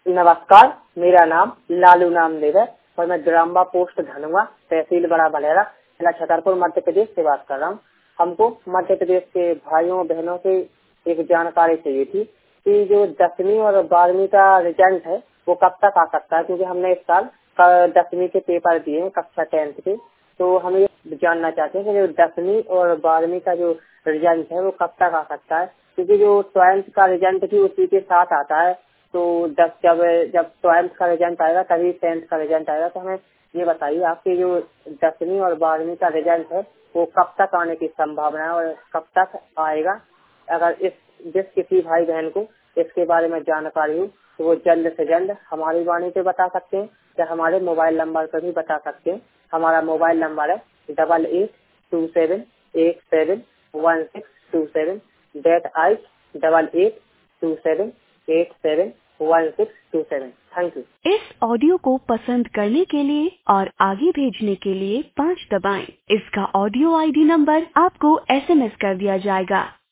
नमस्कार, मेरा नाम लालू नामदेव है और मैं ग्राम पोस्ट धनुआ, तहसील बड़ा बलेरा, जिला छतरपुर, मध्य प्रदेश से बात कर रहा हूँ। हमको मध्य प्रदेश के भाइयों बहनों से एक जानकारी चाहिए थी कि जो 10वीं और 12वीं का रिजल्ट है वो कब तक आ सकता है, क्योंकि हमने इस साल 10वीं के पेपर दिए हैं, कक्षा 10th के। तो हम ये जानना चाहते हैं कि जो 10वीं और 12वीं का जो रिजल्ट है वो कब तक आ सकता है, क्योंकि जो 12th का रिजल्ट भी उसी के साथ आता है। तो जब 12th का रिजल्ट आएगा तभी 10th का रिजल्ट आएगा। तो हमें ये बताइए, आपके जो 10वीं और 12वीं का रिजल्ट है वो कब तक आने की संभावना है और कब तक आएगा। अगर जिस किसी भाई बहन को इसके बारे में जानकारी हो तो वो जल्द से जल्द हमारी वाणी पे बता सकते हैं या हमारे मोबाइल नंबर पर भी बता सकते हैं। हमारा मोबाइल नंबर है 8827871627 8827871627। Thank you. इस ऑडियो को पसंद करने के लिए और आगे भेजने के लिए 5 दबाएं। इसका ऑडियो आईडी नंबर आपको SMS कर दिया जाएगा।